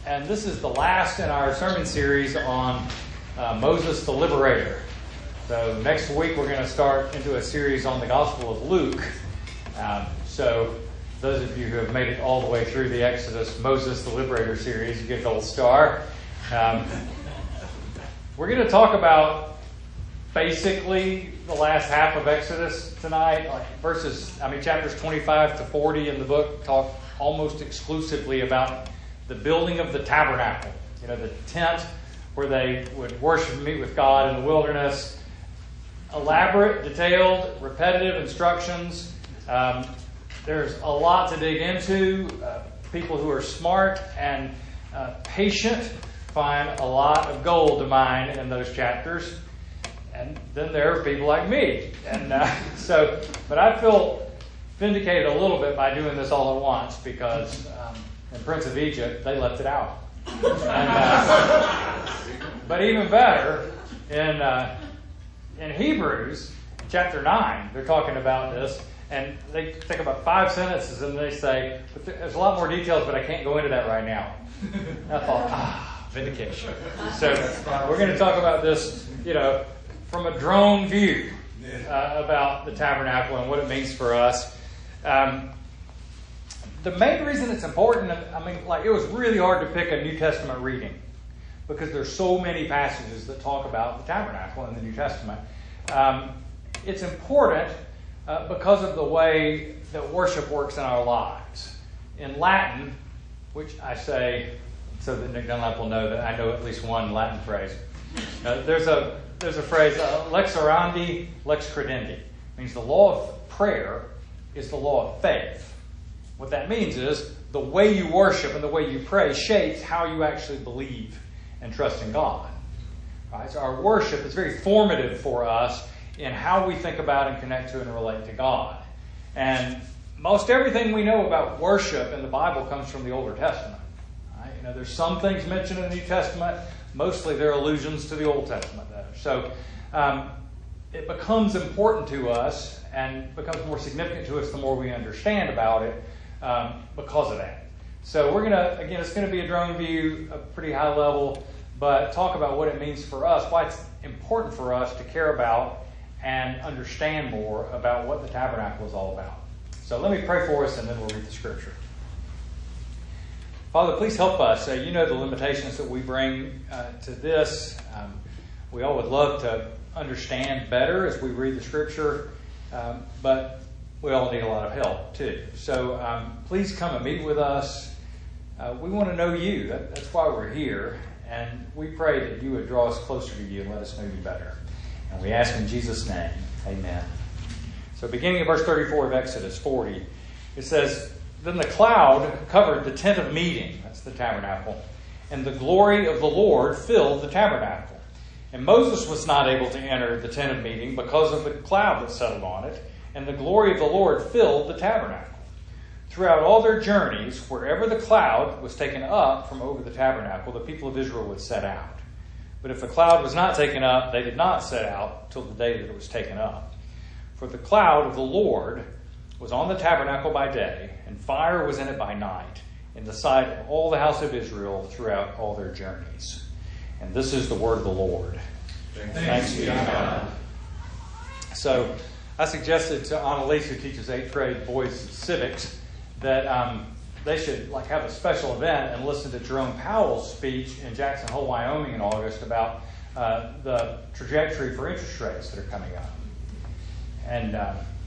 and this is the last in our sermon series on Moses the Liberator. So next week we're going to start into a series on the Gospel of Luke. So those of you who have made it all the way through the Exodus Moses the Liberator series, you get a gold star. We're going to talk about basically the last half of Exodus tonight, chapters 25 to 40 in the book talk almost exclusively about the building of the tabernacle, the tent where they would worship and meet with God in the wilderness. Elaborate, detailed, repetitive instructions. There's a lot to dig into. People who are smart and patient find a lot of gold to mine in those chapters. And then there are people like me. But I feel vindicated a little bit by doing this all at once because in Prince of Egypt, they left it out. But even better, in Hebrews, chapter 9, they're talking about this, and they take about 5 sentences and they say, but there's a lot more details, but I can't go into that right now. And I thought, vindication. So we're going to talk about this, from a drone view about the tabernacle and what it means for us. The main reason it's important, it was really hard to pick a New Testament reading because there's so many passages that talk about the tabernacle in the New Testament. It's important because of the way that worship works in our lives. In Latin, which I say so that Nick Dunlap will know that I know at least one Latin phrase. There's a phrase, lex orandi, lex credendi. It means the law of prayer is the law of faith. What that means is the way you worship and the way you pray shapes how you actually believe and trust in God. Right? So our worship is very formative for us in how we think about and connect to and relate to God. And most everything we know about worship in the Bible comes from the Older Testament. Right? There's some things mentioned in the New Testament. Mostly they're allusions to the Old Testament, though. So it becomes important to us and becomes more significant to us the more we understand about it because of that. So it's going to be a drone view, a pretty high level, but talk about what it means for us, why it's important for us to care about and understand more about what the tabernacle is all about. So let me pray for us and then we'll read the scripture. Father, please help us. You know the limitations that we bring to this. We all would love to understand better as we read the scripture, but we all need a lot of help too. So please come and meet with us. We want to know you. That's why we're here. And we pray that you would draw us closer to you and let us know you better. And we ask in Jesus' name, amen. So beginning of verse 34 of Exodus 40, it says, Then the cloud covered the tent of meeting, that's the tabernacle, and the glory of the Lord filled the tabernacle. And Moses was not able to enter the tent of meeting because of the cloud that settled on it, and the glory of the Lord filled the tabernacle. Throughout all their journeys, wherever the cloud was taken up from over the tabernacle, the people of Israel would set out. But if the cloud was not taken up, they did not set out till the day that it was taken up. For the cloud of the Lord was on the tabernacle by day, and fire was in it by night, in the sight of all the house of Israel throughout all their journeys. And this is the word of the Lord. Thanks be to God. So I suggested to Annalise, who teaches 8th grade boys civics, that they should have a special event and listen to Jerome Powell's speech in Jackson Hole, Wyoming in August about the trajectory for interest rates that are coming up. And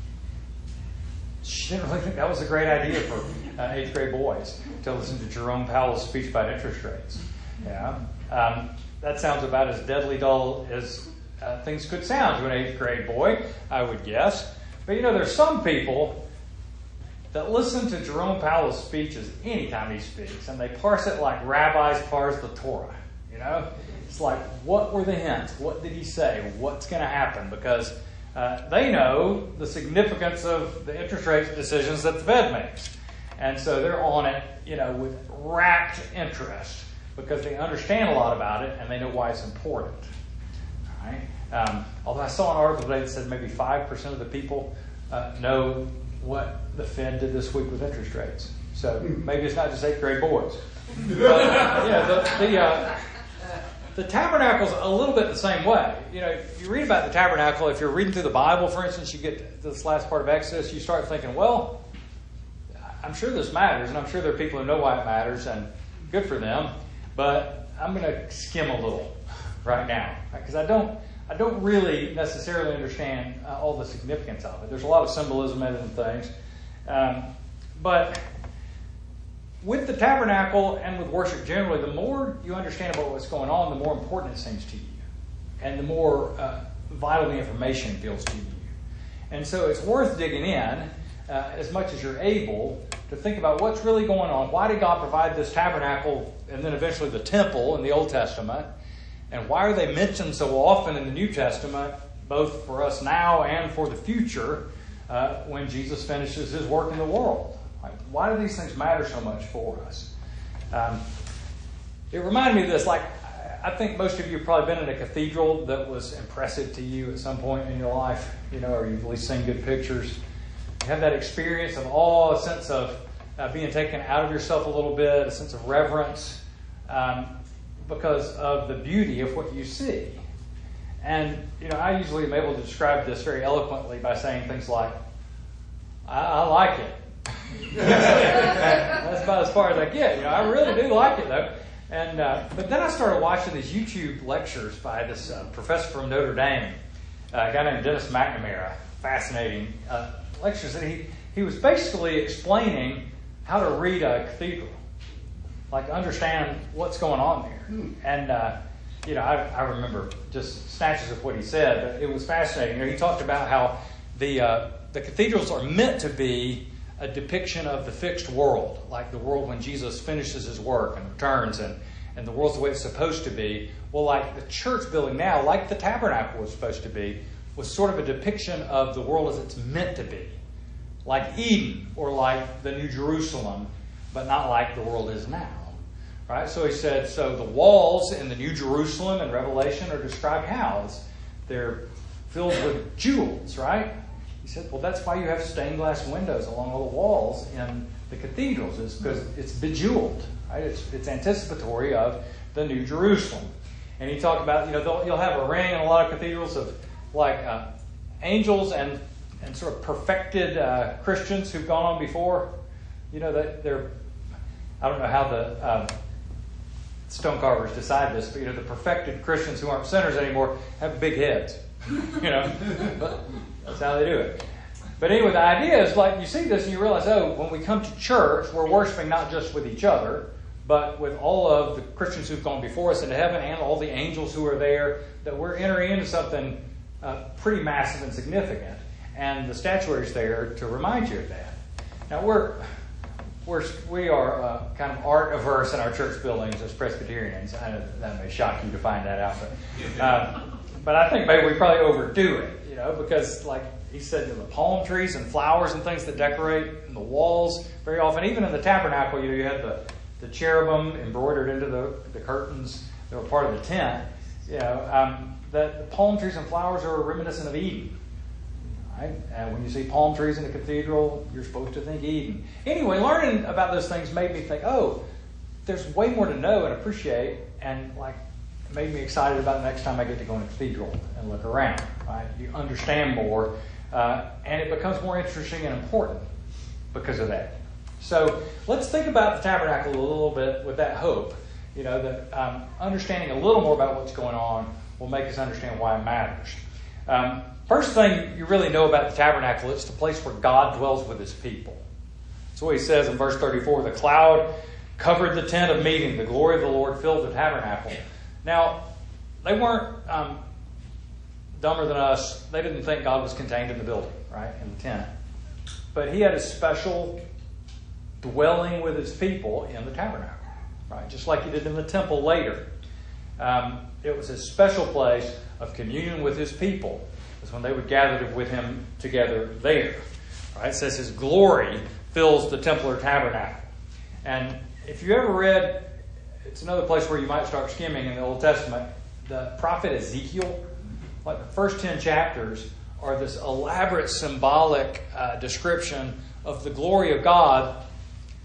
she didn't really think that was a great idea for 8th grade boys to listen to Jerome Powell's speech about interest rates. Yeah, that sounds about as deadly dull as things could sound to an 8th grade boy, I would guess. But there's some people that listen to Jerome Powell's speeches anytime he speaks, and they parse it like rabbis parse the Torah. It's like, what were the hints? What did he say? What's going to happen? Because they know the significance of the interest rate decisions that the Fed makes. And so they're on it, with rapt interest because they understand a lot about it and they know why it's important. All right? Although I saw an article today that said maybe 5% of the people know what the Fed did this week with interest rates. So maybe it's not just 8th grade boys. But, the tabernacle's a little bit the same way. You read about the tabernacle, if you're reading through the Bible, for instance, you get to this last part of Exodus, you start thinking, well, I'm sure this matters, and I'm sure there are people who know why it matters, and good for them, but I'm going to skim a little right now, because I don't really necessarily understand all the significance of it. There's a lot of symbolism in it and things. But with the tabernacle and with worship generally, the more you understand about what's going on, the more important it seems to you. And the more vital the information feels to you. And so it's worth digging in as much as you're able to think about what's really going on. Why did God provide this tabernacle and then eventually the temple in the Old Testament? And why are they mentioned so often in the New Testament, both for us now and for the future, when Jesus finishes his work in the world? Why do these things matter so much for us? It reminded me of this. I think most of you have probably been in a cathedral that was impressive to you at some point in your life, or you've at least seen good pictures. You have that experience of awe, a sense of being taken out of yourself a little bit, a sense of reverence, because of the beauty of what you see. And, I usually am able to describe this very eloquently by saying things like, I like it. That's about as far as I get. I really do like it, though. And but then I started watching these YouTube lectures by this professor from Notre Dame, a guy named Dennis McNamara. Fascinating lectures. And he was basically explaining how to read a cathedral, understand what's going on there. And I remember just snatches of what he said, but it was fascinating. He talked about how the cathedrals are meant to be a depiction of the fixed world, like the world when Jesus finishes his work and returns, and the world's the way it's supposed to be. Well, like the church building now, like the tabernacle was supposed to be, was sort of a depiction of the world as it's meant to be. Like Eden, or like the New Jerusalem, but not like the world is now. Right? So he said, so the walls in the New Jerusalem in Revelation are described how? They're filled with jewels, right? He said, well, that's why you have stained glass windows along all the walls in the cathedrals, is because it's bejeweled, right? It's anticipatory of the New Jerusalem. And he talked about, you'll have a ring in a lot of cathedrals of angels and sort of perfected Christians who've gone on before. That they're, I don't know how the stone carvers decide this, but the perfected Christians who aren't sinners anymore have big heads. But that's how they do it. But anyway, the idea is you see this and you realize, when we come to church, we're worshiping not just with each other, but with all of the Christians who've gone before us into heaven and all the angels who are there, that we're entering into something pretty massive and significant. And the statuary is there to remind you of that. Now, we are kind of art averse in our church buildings as Presbyterians. I know that may shock you to find that out, but I think maybe we probably overdo it, because he said, the palm trees and flowers and things that decorate in the walls very often, even in the tabernacle, you had the cherubim embroidered into the curtains that were part of the tent. That the palm trees and flowers are reminiscent of Eden. Right? And when you see palm trees in a cathedral, you're supposed to think Eden. Anyway, learning about those things made me think, there's way more to know and appreciate, and it made me excited about the next time I get to go in a cathedral and look around. Right? You understand more, and it becomes more interesting and important because of that. So let's think about the tabernacle a little bit with that hope. That understanding a little more about what's going on will make us understand why it matters. First thing you really know about the tabernacle, it's the place where God dwells with his people. That's what he says in verse 34, the cloud covered the tent of meeting, the glory of the Lord filled the tabernacle. Now, they weren't dumber than us. They didn't think God was contained in the building, right, in the tent. But he had a special dwelling with his people in the tabernacle, right, just like he did in the temple later. It was a special place of communion with his people. It's when they would gather with him together there. Right? It says his glory fills the temple or tabernacle. And if you ever read, it's another place where you might start skimming in the Old Testament, the prophet Ezekiel, the first 10 chapters are this elaborate symbolic description of the glory of God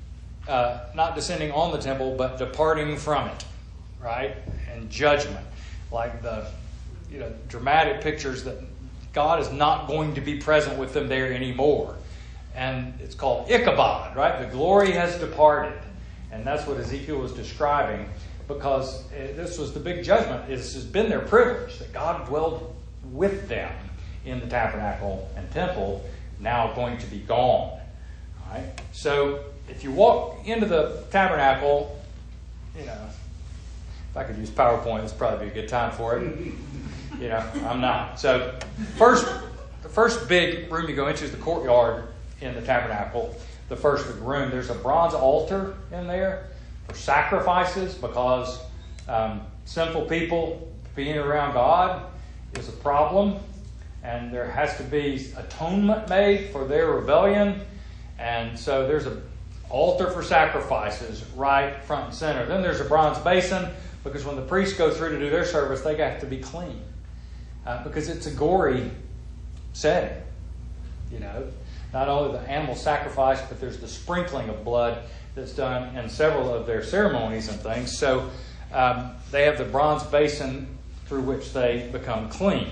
not descending on the temple, but departing from it, right? And judgment, like the dramatic pictures that God is not going to be present with them there anymore. And it's called Ichabod, right? The glory has departed. And that's what Ezekiel was describing, because this was the big judgment. This has been their privilege, that God dwelled with them in the tabernacle and temple, now going to be gone. All right? So if you walk into the tabernacle, if I could use PowerPoint, this would probably be a good time for it. I'm not. So the first big room you go into is the courtyard in the tabernacle. The first big room, there's a bronze altar in there for sacrifices, because sinful people being around God is a problem, and there has to be atonement made for their rebellion. And so there's an altar for sacrifices right front and center. Then there's a bronze basin, because when the priests go through to do their service, they have to be clean, because it's a gory setting. Not only the animal sacrifice, but there's the sprinkling of blood that's done in several of their ceremonies and things. So they have the bronze basin through which they become clean.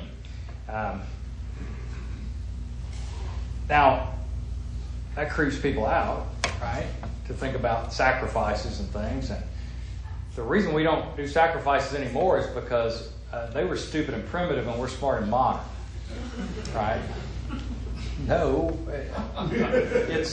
Now, that creeps people out, right? To think about sacrifices and things. And the reason we don't do sacrifices anymore is because they were stupid and primitive, and we're smart and modern, right? No, it's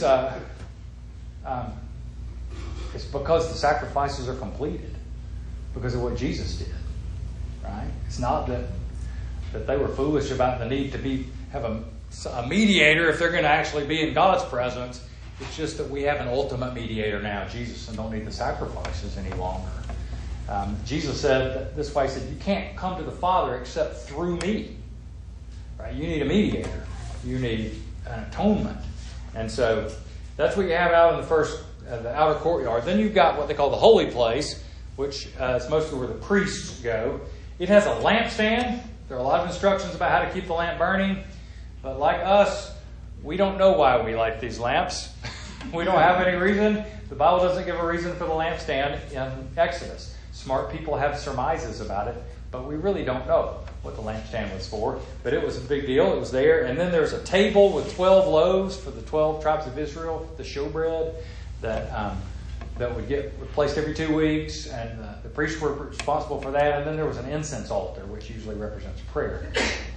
because the sacrifices are completed because of what Jesus did, right? It's not that they were foolish about the need to have a mediator if they're going to actually be in God's presence. It's just that we have an ultimate mediator now, Jesus, and don't need the sacrifices any longer. Jesus said this way, he said, you can't come to the Father except through me, right? You need a mediator. You need an atonement. And so that's what you have out in the outer courtyard. Then you've got what they call the holy place, which is mostly where the priests go. It has a lampstand. There are a lot of instructions about how to keep the lamp burning. But like us, we don't know why we light these lamps. We don't have any reason. The Bible doesn't give a reason for the lampstand in Exodus. Smart people have surmises about it, but we really don't know what the lampstand was for. But it was a big deal. It was there. And then there's a table with 12 loaves for the 12 tribes of Israel, the showbread, that would get replaced every 2 weeks. And the priests were responsible for that. And then there was an incense altar, which usually represents prayer.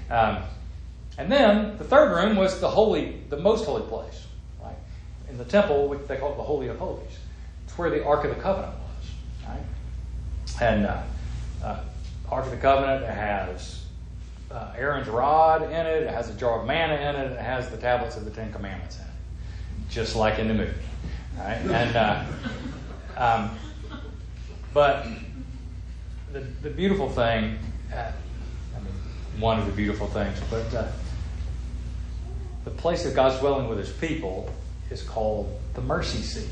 And then the third room was the most holy place. Right? In the temple, which they call it the Holy of Holies. It's where the Ark of the Covenant was. Right? And Ark of the Covenant, it has Aaron's rod in it. It has a jar of manna in it. It has the tablets of the Ten Commandments in it, just like in the movie. Right? And but the beautiful thing, one of the beautiful things, but the place that God's dwelling with His people is called the mercy seat.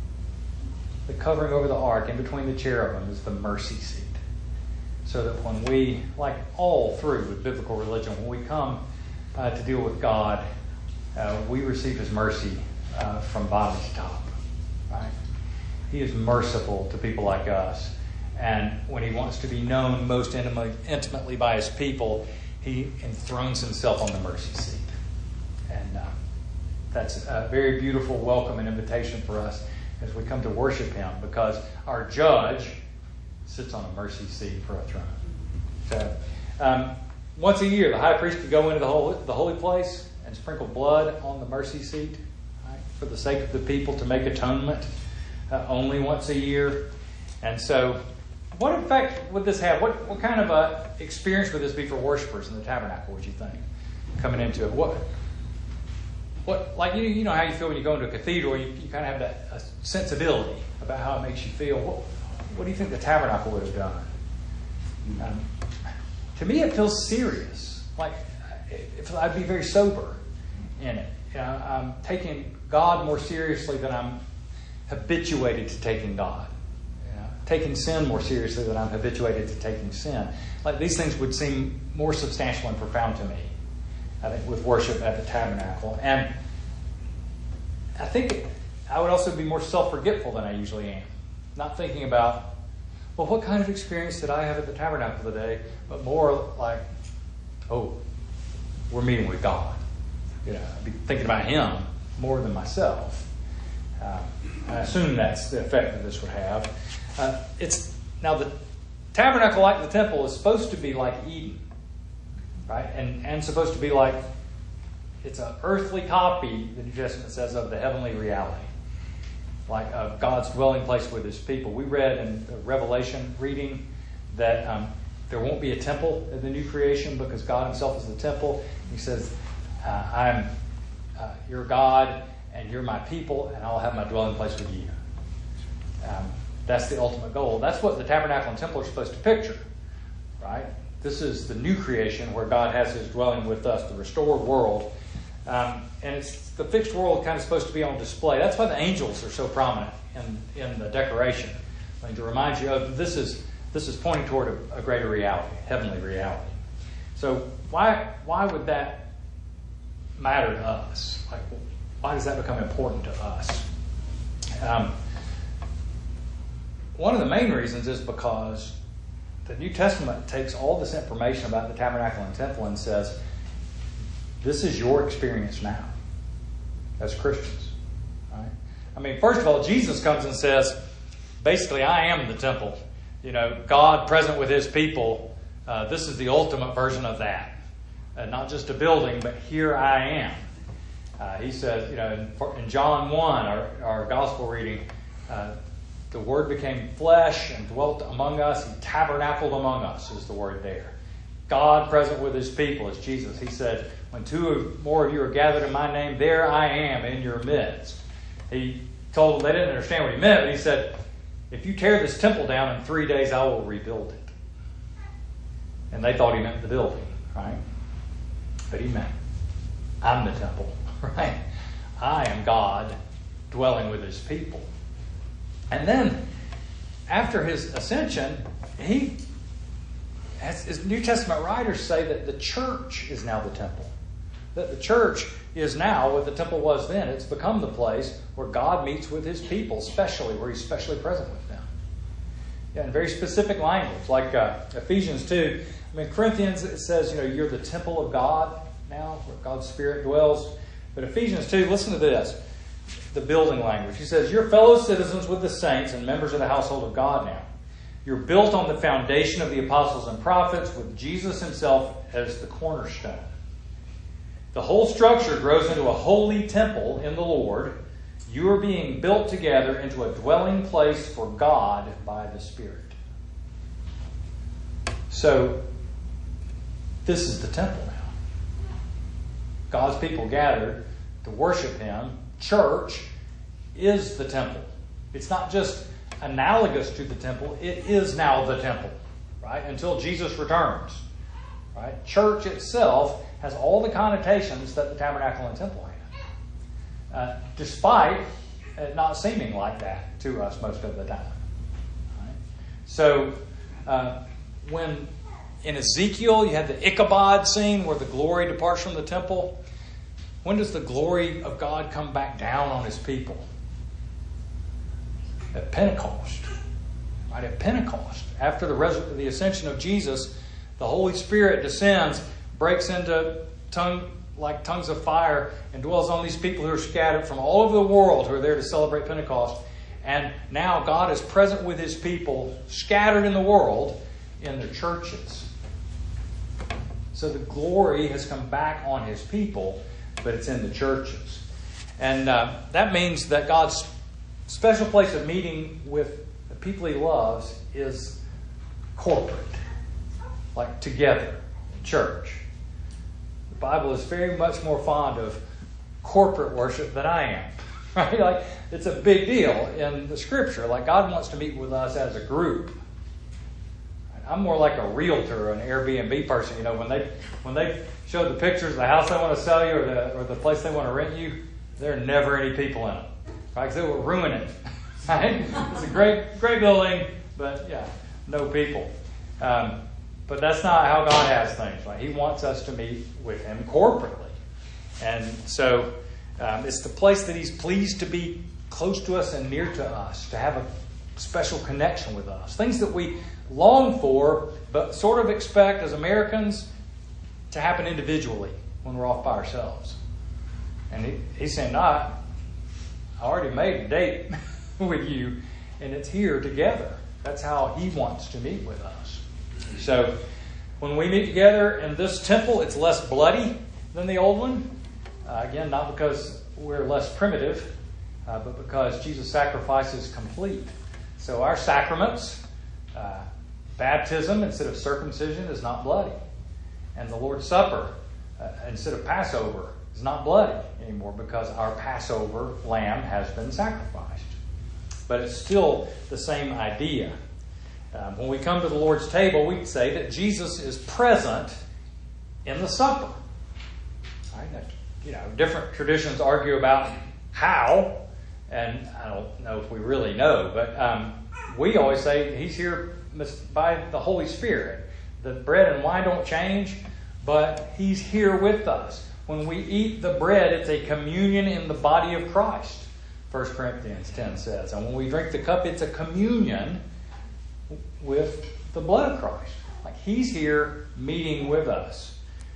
The covering over the ark in between the cherubim is the mercy seat. So that when we, like all through with biblical religion, when we come to deal with God, we receive His mercy from bottom to top. Right? He is merciful to people like us. And when He wants to be known most intimately by His people, He enthrones Himself on the mercy seat. And that's a very beautiful welcome and invitation for us as we come to worship Him, because our judge sits on a mercy seat for a throne. So, once a year, the high priest could go into the holy place and sprinkle blood on the mercy seat, right, for the sake of the people, to make atonement, only once a year. And so, what effect would this have? What kind of a experience would this be for worshipers in the tabernacle, would you think, coming into it? What like you know how you feel when you go into a cathedral, you kind of have that sensibility about how it makes you feel. What do you think the tabernacle would have done? To me, it feels serious. Like I'd be very sober in it. I'm taking God more seriously than I'm habituated to taking God. Taking sin more seriously than I'm habituated to taking sin. Like these things would seem more substantial and profound to me, I think, with worship at the tabernacle. And I think I would also be more self-forgetful than I usually am. Not thinking about, well, what kind of experience did I have at the tabernacle today? But more like, oh, we're meeting with God. I'd be thinking about Him more than myself. I assume that's the effect that this would have. Now the tabernacle, like the temple, is supposed to be like Eden, right? And supposed to be like, it's an earthly copy, the New Testament says, of the heavenly reality, like of God's dwelling place with His people. We read in the Revelation reading that there won't be a temple in the new creation because God Himself is the temple. He says, I'm your God, and you're my people, and I'll have my dwelling place with you. That's the ultimate goal. That's what the tabernacle and temple are supposed to picture, right? This is the new creation where God has His dwelling with us, the restored world. And it's the fixed world kind of supposed to be on display. That's why the angels are so prominent in the decoration. I mean, to remind you of this is pointing toward a greater reality, heavenly reality. So why would that matter to us? Like, why does that become important to us? One of the main reasons is because the New Testament takes all this information about the tabernacle and temple and says, this is your experience now as Christians. Right? I mean, first of all, Jesus comes and says, basically, I am the temple. God present with His people. This is the ultimate version of that. Not just a building, but here I am. He says, in John 1, our gospel reading, the Word became flesh and dwelt among us. He tabernacled among us is the word there. God present with His people is Jesus. He said, when two or more of you are gathered in my name, there I am in your midst. He told them, they didn't understand what He meant, but He said, if you tear this temple down in 3 days, I will rebuild it. And they thought He meant the building, right? But He meant, I'm the temple, right? I am God dwelling with His people. And then, after His ascension, as New Testament writers say, that the church is now the temple. That the church is now what the temple was then. It's become the place where God meets with His people, especially where He's specially present with them. In very specific language, like Ephesians 2. I mean, Corinthians, it says, you're the temple of God now, where God's Spirit dwells. But Ephesians 2, listen to this. The building language. He says, you're fellow citizens with the saints and members of the household of God now. You're built on the foundation of the apostles and prophets with Jesus Himself as the cornerstone. The whole structure grows into a holy temple in the Lord. You are being built together into a dwelling place for God by the Spirit. So, this is the temple now. God's people gathered to worship Him. Church is the temple. It's not just analogous to the temple. It is now the temple, right? Until Jesus returns, right? Church itself has all the connotations that the tabernacle and temple had, despite it not seeming like that to us most of the time. Right? So, when in Ezekiel you had the Ichabod scene where the glory departs from the temple, when does the glory of God come back down on His people? At Pentecost. Right? At Pentecost. After the ascension of Jesus, the Holy Spirit descends, breaks into tongues of fire, and dwells on these people who are scattered from all over the world who are there to celebrate Pentecost. And now God is present with His people, scattered in the world, in the churches. So the glory has come back on His people, but it's in the churches. And that means that God's special place of meeting with the people He loves is corporate, like together, church. The Bible is very much more fond of corporate worship than I am. Right? Like, it's a big deal in the Scripture. Like, God wants to meet with us as a group. I'm more like a realtor or an Airbnb person. When they show the pictures of the house they want to sell you or the place they want to rent you, there are never any people in it. Right? Because they will ruin it. Right? It's a great building, but no people. But that's not how God has things. Right? He wants us to meet with Him corporately. And so it's the place that He's pleased to be close to us and near to us, to have a special connection with us. Things that we long for, but sort of expect as Americans to happen individually when we're off by ourselves. And he's saying, no, I already made a date with you, and it's here together. That's how he wants to meet with us. So when we meet together in this temple, it's less bloody than the old one. Again, not because we're less primitive, but because Jesus' sacrifice is complete. So our sacraments, baptism instead of circumcision is not bloody. And the Lord's Supper instead of Passover is not bloody anymore because our Passover lamb has been sacrificed. But it's still the same idea. When we come to the Lord's table, we say that Jesus is present in the supper. Right? Now, different traditions argue about how, and I don't know if we really know, but we always say he's here by the Holy Spirit. The bread and wine don't change, but he's here with us. When we eat the bread, it's a communion in the body of Christ, 1 Corinthians 10 says. And when we drink the cup, it's a communion with the blood of Christ. Like he's here meeting with us.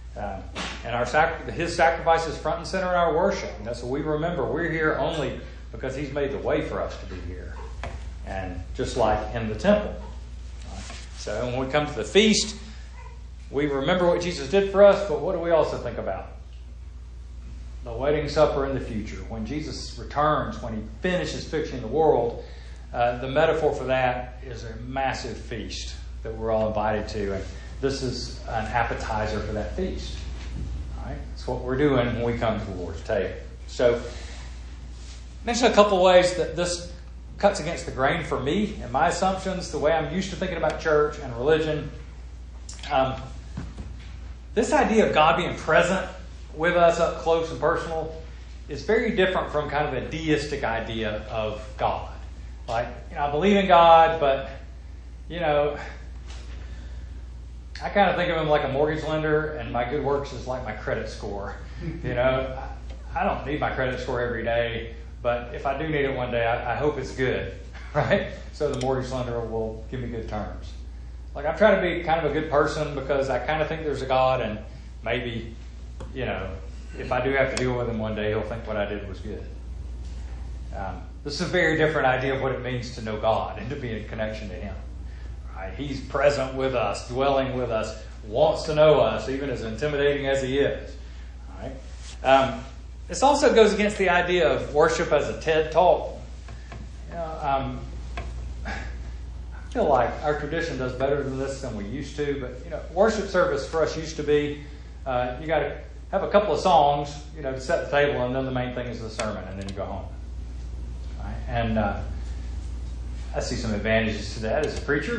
And his sacrifice is front and center in our worship. So we remember we're here only because he's made the way for us to be here. And just like in the temple. So when we come to the feast, we remember what Jesus did for us, but what do we also think about? The wedding supper in the future. When Jesus returns, when he finishes fixing the world, the metaphor for that is a massive feast that we're all invited to. And this is an appetizer for that feast. All right? That's what we're doing when we come to the Lord's table. So, mention a couple ways that this cuts against the grain for me and my assumptions, the way I'm used to thinking about church and religion. This idea of God being present with us up close and personal is very different from kind of a deistic idea of God. Like, I believe in God, but, I kind of think of him like a mortgage lender, and my good works is like my credit score. I don't need my credit score every day, but if I do need it one day, I hope it's good, right? So the mortgage lender will give me good terms. Like, I'm trying to be kind of a good person because I kind of think there's a God, and maybe, if I do have to deal with him one day, he'll think what I did was good. This is a very different idea of what it means to know God and to be in connection to him. Right? He's present with us, dwelling with us, wants to know us, even as intimidating as he is. All right? This also goes against the idea of worship as a TED Talk. I feel like our tradition does better than this than we used to, but worship service for us used to be you got to have a couple of songs, to set the table, and then the main thing is the sermon, and then you go home. Right? And I see some advantages to that as a preacher,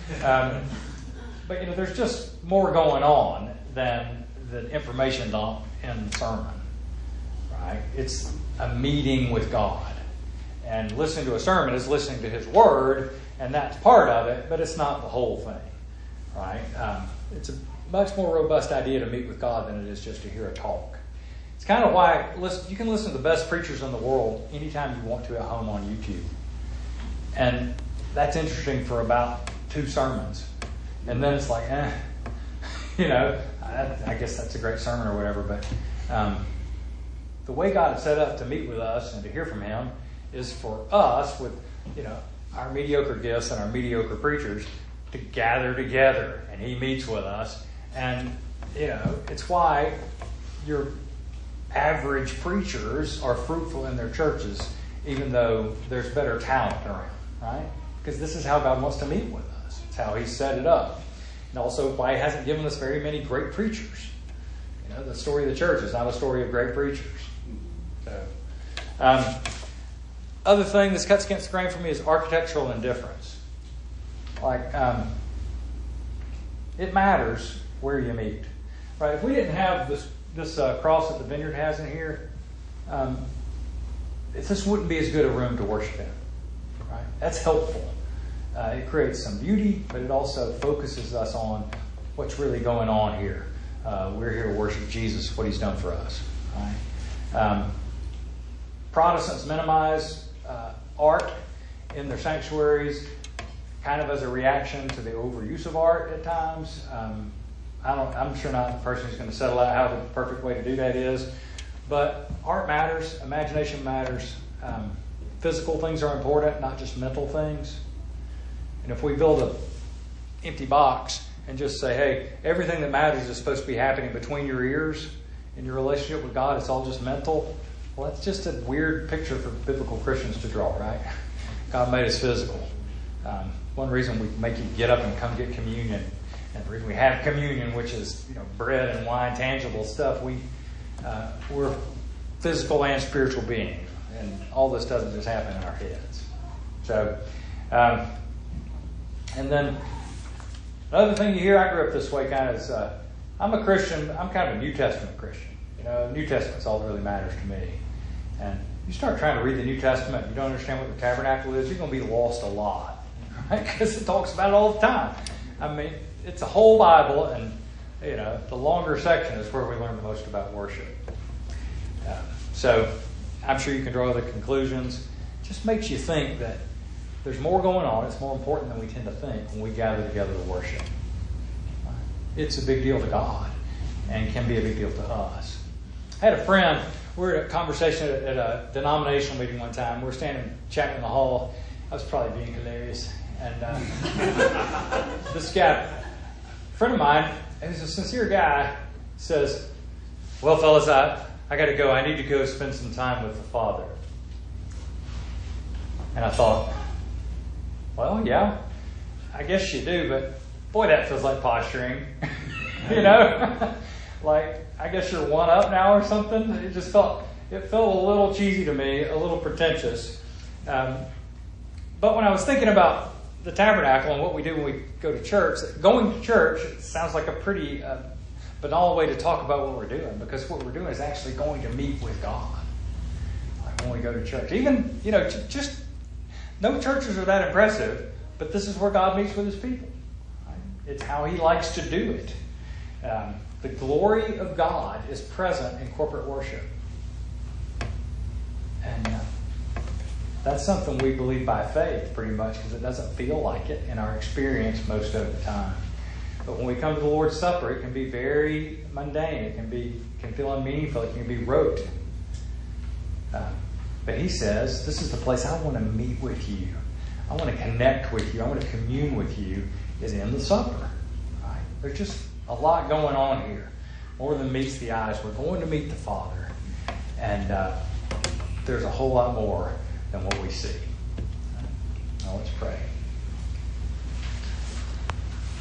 but there's just more going on than the information dump in the sermon. Right? It's a meeting with God, and listening to a sermon is listening to His Word, and that's part of it, but it's not the whole thing. Right? It's a much more robust idea to meet with God than it is just to hear a talk. It's kind of why you can listen to the best preachers in the world anytime you want to at home on YouTube. And that's interesting for about 2 sermons. And then it's like, I guess that's a great sermon or whatever. But the way God is set up to meet with us and to hear from Him is for us with, our mediocre gifts and our mediocre preachers to gather together. And He meets with us. And, it's why your average preachers are fruitful in their churches, even though there's better talent around, right? Because this is how God wants to meet with us. It's how He set it up. And also why He hasn't given us very many great preachers. The story of the church is not a story of great preachers. So, other thing this cuts against the grain for me is architectural indifference. Like, it matters where you meet. Right? If we didn't have this cross that the Vineyard has in here, this wouldn't be as good a room to worship in. Right? That's helpful. It creates some beauty, but it also focuses us on what's really going on here. We're here to worship Jesus, what He's done for us. Right? Protestants minimize art in their sanctuaries, kind of as a reaction to the overuse of art at times. I'm sure not the person who's going to settle out how the perfect way to do that is, but art matters, imagination matters. Physical things are important, not just mental things. And if we build an empty box and just say, hey, everything that matters is supposed to be happening between your ears in your relationship with God, it's all just mental, well, that's just a weird picture for biblical Christians to draw, right? God made us physical. One reason we make you get up and come get communion, and the reason we have communion, which is bread and wine, tangible stuff, we're physical and spiritual beings, and all this doesn't just happen in our heads. So, and then another thing you hear, I grew up this way, kind of is I'm a Christian. I'm kind of a New Testament Christian. New Testament's all that really matters to me. And you start trying to read the New Testament, you don't understand what the tabernacle is, you're going to be lost a lot, right? Because it talks about it all the time. I mean, it's a whole Bible, and the longer section is where we learn the most about worship. So I'm sure you can draw other conclusions. It just makes you think that there's more going on. It's more important than we tend to think when we gather together to worship. It's a big deal to God, and can be a big deal to us. I had a friend. We were at a conversation at a denominational meeting one time. We were standing chatting in the hall. I was probably being hilarious. And this guy, a friend of mine, and he's a sincere guy, says, well, fellas, I got to go. I need to go spend some time with the Father. And I thought, well, yeah, I guess you do, but boy, that feels like posturing. Like, I guess you're one up now or something. It felt a little cheesy to me, a little pretentious. But when I was thinking about the tabernacle and what we do when we go to church, going to church sounds like a pretty banal way to talk about what we're doing, because what we're doing is actually going to meet with God. Like when we go to church. Even, just no churches are that impressive, but this is where God meets with his people. Right? It's how he likes to do it. The glory of God is present in corporate worship. And that's something we believe by faith pretty much, because it doesn't feel like it in our experience most of the time. But when we come to the Lord's Supper, it can be very mundane. It can feel unmeaningful. It can be rote. But he says, this is the place I want to meet with you. I want to connect with you. I want to commune with you, is in the supper. Right? There's just a lot going on here. More than meets the eyes. We're going to meet the Father. And there's a whole lot more than what we see. Now let's pray.